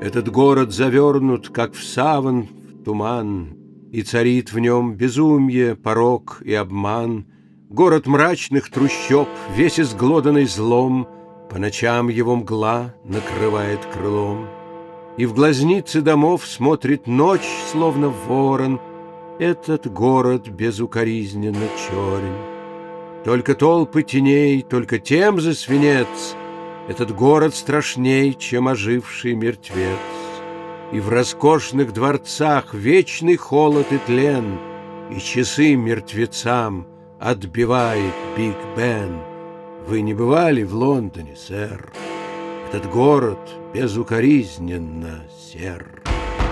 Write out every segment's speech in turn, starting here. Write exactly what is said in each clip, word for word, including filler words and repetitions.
Этот город завернут, как в саван, в туман, и царит в нем безумье, порок и обман. Город мрачных трущоб, весь изглоданный злом, по ночам его мгла накрывает крылом. И в глазницы домов смотрит ночь, словно ворон. Этот город безукоризненно черен. Только толпы теней, только тем за свинец. Этот город страшней, чем оживший мертвец. И в роскошных дворцах вечный холод и тлен, и часы мертвецам отбивает Биг Бен. Вы не бывали в Лондоне, сэр? Этот город безукоризненно сер.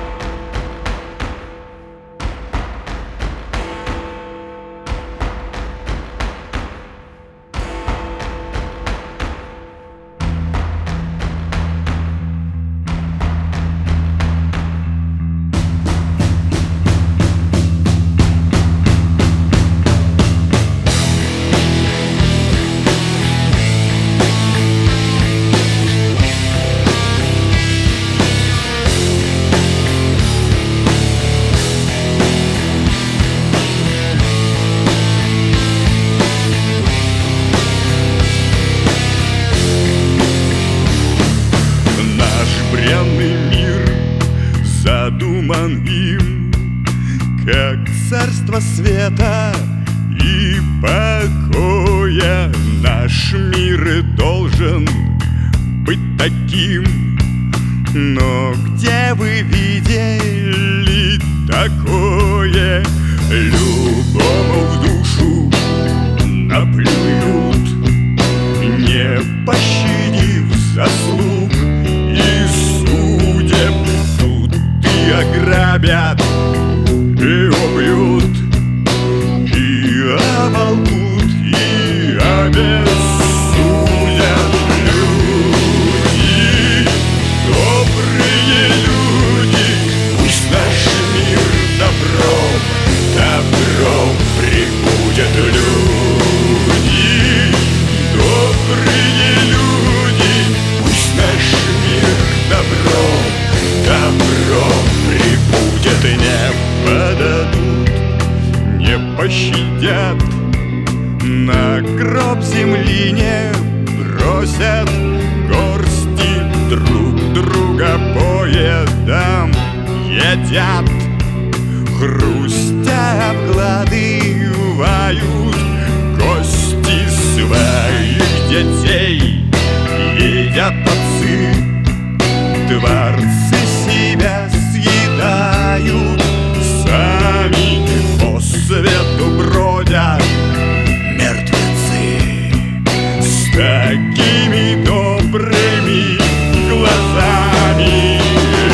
Задуман им, как царство света и покоя. Наш мир и должен быть таким. Но где вы видели такое? Любому в душу наплюют, не пощадив заслуг и судеб. Ограбят и убьют, и оболгут, и обессудят. Люди, добрые люди, пусть наш мир добром, добром прибудет. Люди, добрые люди, пусть наш мир добром, добром прибудет. И не подадут, не пощадят, на гроб земли не бросят, горсти друг друга по едам едят, хрустя обгладывают кости своих детей. Едят отцы, дворцы себя съедают, сами по свету бродят мертвецы с такими добрыми глазами.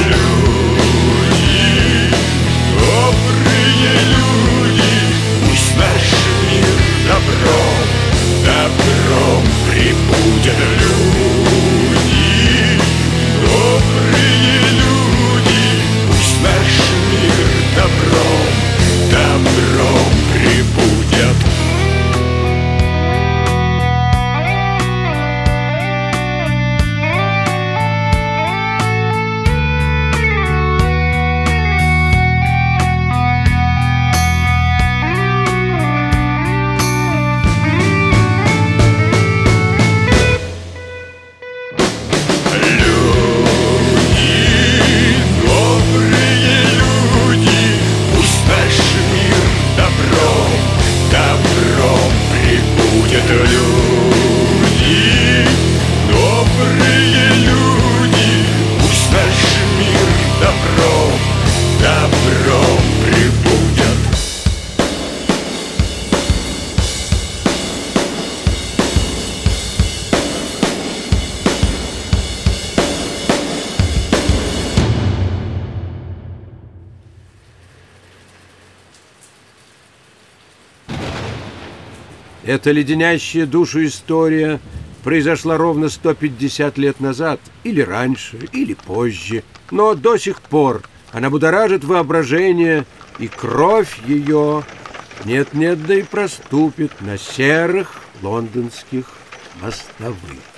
Люди, добрые люди, пусть наш мир добром, добром прибудет. Люди, добрые люди, пусть наш мир добром, добром прибудет. Люди, добрые люди, пусть наш мир добром, добром прибудет. Эта леденящая душу история произошла ровно сто пятьдесят лет назад, или раньше, или позже, но до сих пор она будоражит воображение, и кровь ее нет-нет, да и проступит на серых лондонских мостовых.